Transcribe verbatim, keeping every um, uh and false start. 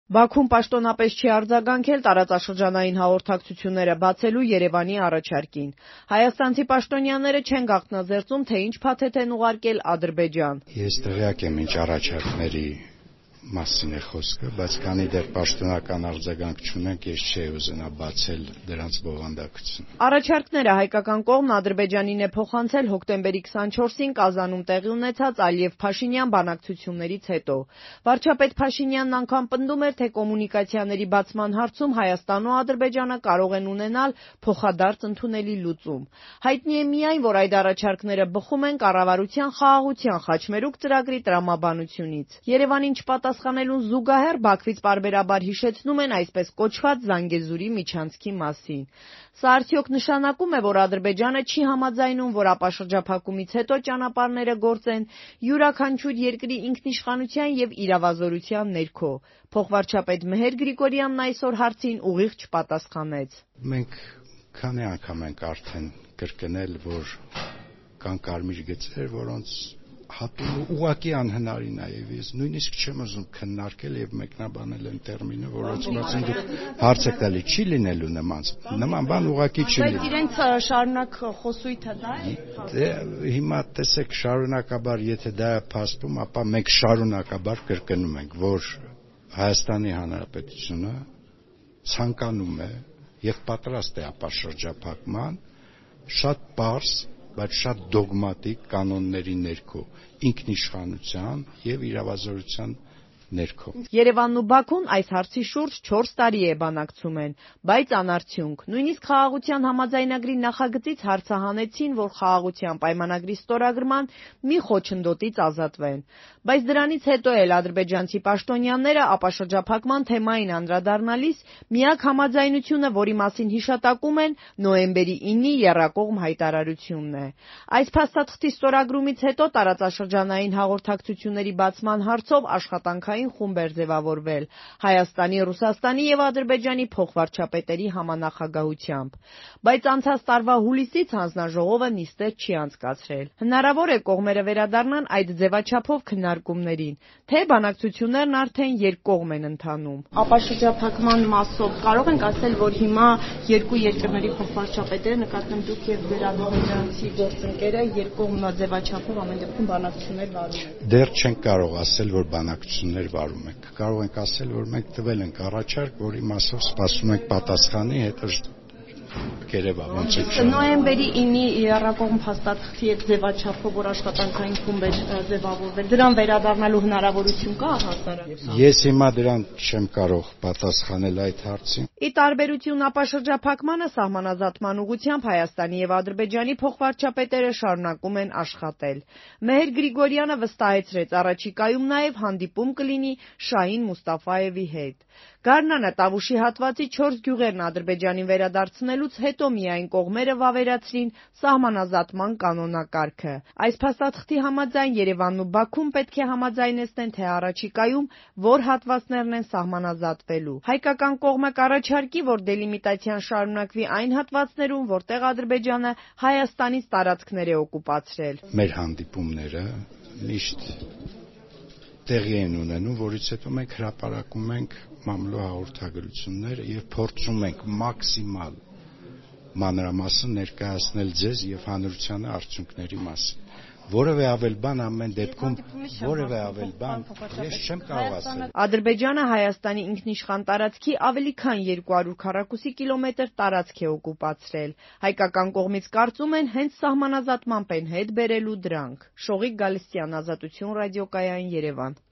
Բաքուն պաշտոնապես չի արձագանքել տարածաշրջանային հաղորդակցությունները բացելու Երևանի առաջարկին։ Հայաստանցի պաշտոնյաները չեն գաղտնազերծում, թե ինչ փաթեթ են ուղարկել Ադրբեջան։ Ես տեղյակ եմ ինչ առաջարկների մասին է խոսքը, բայց քանի դեռ պաշտոնական արձագանք չունենք, ես չէի ուզենա բացել դրանց բովանդակությունը։ Առաջարկները հայկական կողմն Ադրբեջանին է փոխանցել հոկտեմբերի քսանչորսին Կազանում տեղի ունեցած Ալիև-Փաշինյան բանակցություններից հետո։ Վարչապետ Փաշինյանն անգամ պնդում էր, թե կոմունիկացիաների բացման հարցում Հայաստանն ու Ադրբեջանը կարող են ունենալ փոխադարձ ընդունելի լուծում։ Հայտնի է միայն, որ այդ առաջարկները բխում են կառավարության խաղաղության խաչմերուկ ծրագրի տրամաբանությունից։ Երևանին չպատասխանելուն զուգահեռ Բաքվից պարբերաբար հիշեցնում են այսպես կոչված Զանգեզուրի միջանցքի մասին։ Սա արդյոք նշանակում է, որ Ադրբեջանը չի համաձայնում, որ ապաշրջափակումից հետո ճանապարհները գործեն յուրաքանչյուր երկրի ինքնիշխանության և իրավազորության ներքո։ Փոխվարչապետ Մեհեր Գրիգորյանն այսօր հարցին ուղիղ չպատասխանեց։ Մենք քանի անգամ ենք արդեն կրկնել, որ կան կարմիր գծեր, որոնց հատումը ուղղակի անհնարին է, եւ ես նույնիսկ չեմ ուզում քննարկել եւ մեկնաբանել այն տերմինը, որոնց մասին դուք հարց եք տալի, չի լինելու նման նման բան ուղղակի չի լինելու։ Բայց իրենց շարունակ խոսույթը դա է։ Դե հիմա տեսեք, շարունակաբար եթե դա է փաստում, ապա մենք շարունակաբար կրկնում ենք, որ Հայաստանի Հանրապետությունը ցանկանում է եւ պատրաստ է ապաշրջափակման շատ պարզ, բայց շատ դոգմատիկ կանոնների ներքո, ինքնիշխանության եւ իրավազորության ներքո։ Երևանն ու Բաքուն այս հարցի շուրջ չորս տարի է բանակցում են, բայց անարդյունք։ Նույնիսկ խաղաղության համաձայնագրի նախագծից հարցահանեցին, որ խաղաղության պայմանագրի ստորագրման մի խոչընդոտից ազատվեն։ Բայց դրանից հետո էլ ադրբեջանցի պաշտոնյաները ապաշրջափակման թեմային անդրադառնալիս միակ համաձայնությունը, որի մասին հիշատակում են, նոյեմբերի ինի եռակողմ հայտարարությունն է։ Այս փաստաթղթի ստորագրումից հետո տարածաշրջանային հաղորդակցությունների բացման հարցով աշխատանքային խումբ էր ձևավորվել Հայաստանի, Ռուսաստանի և Ադրբեջանի փոխվարչապետերի համանախագահությամբ։ Բայց անցած տարվա հուլիսից հանձնաժողովը նիստեր չի անցկացրել։ Հնարավոր է կողմերը վերադառնան այդ ձևաչափով քննարկումներին, թե բանակցություններն արդեն երկկողմ են ընթանում։ Ապաշրջափակման մասով կարող ենք ասել, որ հիմա երկու երկրների փոխվարչապետերը, նկատեմ դուք եւ ձեր ադրբեջանցի գործընկերը, երկկողմ ձևաչափով ամեն դեպքում բանակցություններ վարում են։ Դեռ չենք կարող ասել, որ բանակցություններ վարում ենք։ Կարող ենք ասել, որ մենք տվել ենք առաջարկ, որի մասով սպասում ենք պատասխանի, հետո կերևա ոնց է։ Նոյեմբերի ինի եռակողմ փաստաթղթի այդ ձևաչափով, որ աշխատանքային խումբ է ձևավորվել, դրան վերադառնալու հնարավորություն կա հասարակ։ Ես հիմա դրան չեմ կարող պատասխանել այդ հարցին։ Ի տարբերություն ապաշրջափակմանը, սահմանազատման ուղղությամբ Հայաստանի և Ադրբեջանի փոխվարչապետերը շարունակում են աշխատել։ Մեհեր Գրիգորյանը վստահեցրեց, առաջիկայում նաև հանդիպում կլինի Շահին Մուստաֆաևի հետ։ Գարնանը Տավուշի հատվածի չորս գյուղերն Ադրբեջանին վերադարձնելուց հետո միայն կողմերը վավերացրին սահմանազատման կանոնակարգը։ Այս փաստաթղթի համաձայն Երևանն ու Բաքուն պետք է համաձայնեցնեն, թե առաջիկայում որ հատվածներն են սահմանազատվելու։ Հայկական կողմը կառաջարկի, որ դելիմիտացիան շարունակվի այն հատվածներում, որտեղ Ադրբեջանը Հայաստանից տարածքներ է օկուպացրել։ Մեր հանդիպումները միշտ տեղի են ունենում, որից հետո մենք հրապարակում ենք մամլո հաղորդագրությունները եւ փորձում ենք մաքսիմալ մանրամասն ներկայացնել ձեզ եւ հանրությանը արդյունքների մասին։ Որևէ ավել բան ամեն դեպքում, որևէ ավել բան ես չեմ կարող ասել։ Ադրբեջանը Հայաստանի ինքնիշխան տարածքի ավելի քան երկու հարյուր քառակուսի կիլոմետր տարածք է օկուպացրել։ Հայկական կողմից կարծում են հենց սահմանազատմամբ են հետ բերելու դրանք։ Շողիկ Գալստյան, Ազատություն ռադիոկայան, Երևան։